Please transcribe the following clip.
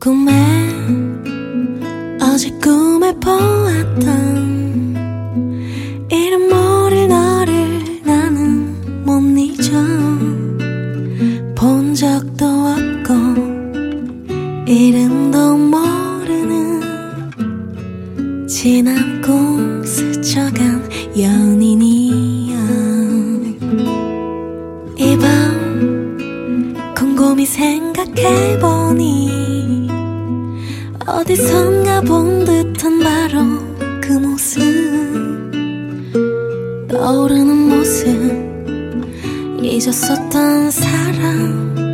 어제 꿈에 보았던 이름 모를 너를 나는 못 잊어. 본 적도 없고 이름도 모르는 지난 꿈 스쳐간 연인이야. 이 밤 곰곰이 생각해보니 어디선가 본 듯한 바로 그 모습, 떠오르는 모습, 잊었었던 사람